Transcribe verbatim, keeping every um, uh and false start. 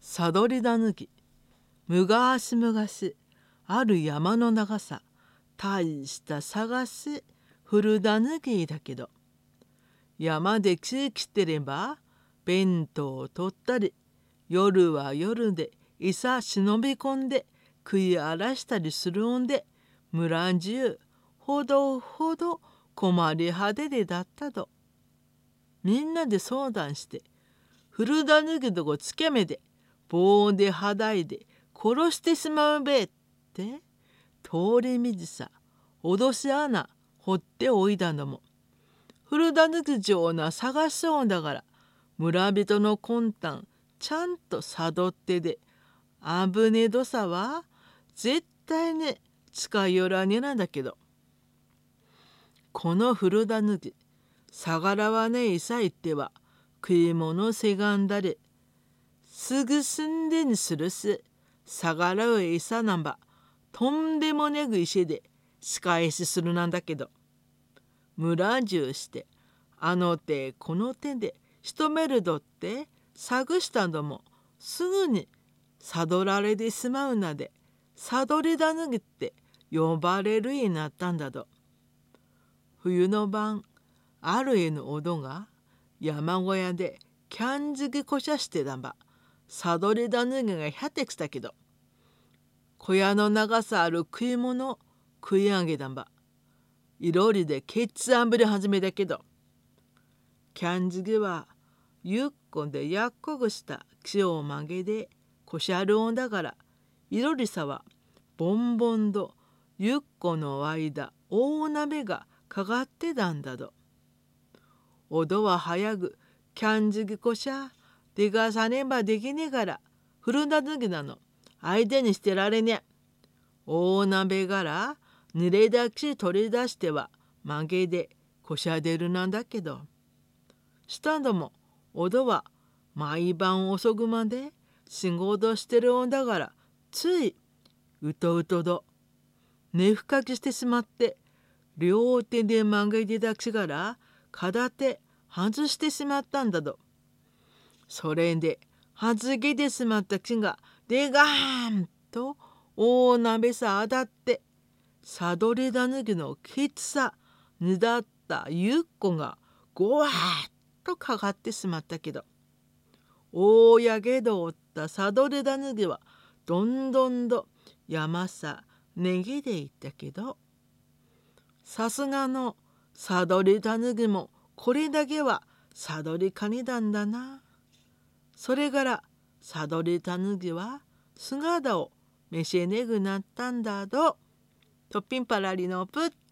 サドリダヌギ。むがしむがしある山の長さ大した探し古だぬぎだけど、山で木切ってれば弁当を取ったり、夜は夜でいさ忍び込んで食い荒らしたりするんで、村中ほどほど困り果てでだったと。みんなで相談して古だぬぎどこつけめで棒ではだいで殺してしまうべって通り道さ脅し穴掘っておいだのも、古だぬき城な探しそうだから村人の魂胆ちゃんと悟ってで、危ねどさは絶対ね近寄らねなんだけど、この古だぬきさがらわねえさいっては食い物せがんだれ、すぐすんでにするすさがらうえさなんばとんでもねぐ石で仕返しするなんだけど、村中してあの手この手でしとめるどって探したのもすぐに悟られてしまうなで、悟りだぬぎって呼ばれるようになったんだど。冬の晩ある家のおどが山小屋でキャンジギこしゃしてだんば、悟りだぬぎがひゃってきたけど、小屋の長さある食い物食い上げだんば、いろりでケツあんぶり始めだけど、キャンジギはゆっこんでやっこぐした血を曲げでこしゃるおんだから、いろりさはボンボンどゆっこの間大鍋がかかってたんだど。おどは早ぐキャンジギこしゃでがさねばできねえから古だぬぎなの相手にしてられねえ。大鍋から濡れだき取り出しては曲げでこしゃでるなんだけど、したのもおどは毎晩遅くまで仕事してるんだから、ついうとうとど寝ふかきしてしまって両手で曲げてだきから片手外してしまったんだど。それで外げてしまった木がでがーんと大鍋さ当たって悟りだぬぎのきつさぬだったゆっこがごわーっとかかってしまったけど、大やけどおった悟りだぬぎはどんどんど山さねぎでいったけど、さすがの悟りだぬぎもこれだけは悟りかにだんだな。それから悟りたぬぎは姿を召しねぐなったんだど。とっぴんぱらりのぷっ